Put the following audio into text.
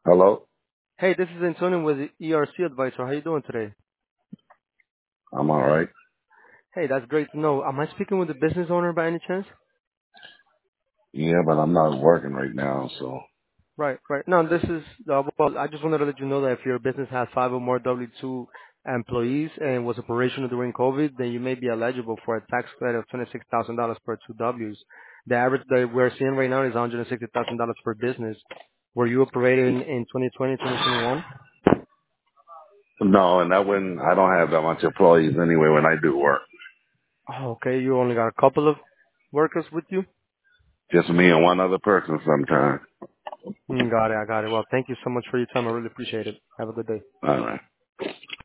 Hello? Hey, this is Antonio with the ERC Advisor. How you doing today? I'm all right. Hey, that's great to know. Am I speaking with the business owner by any chance? Yeah, but I'm not working right now, so. Right, right. No, this is, well, I just wanted to let you know that if your business has 5 or more W-2 employees and was operational during COVID, then you may be eligible for a tax credit of $26,000 per 2 Ws. The average that we're seeing right now is $160,000 per business. Were you operating in 2020, 2021? No, and I don't have that much employees anyway when I do work. Oh, okay. You only got a couple of workers with you? Just me and one other person sometimes. Got it. I got it. Well, thank you so much for your time. I really appreciate it. Have a good day. All right.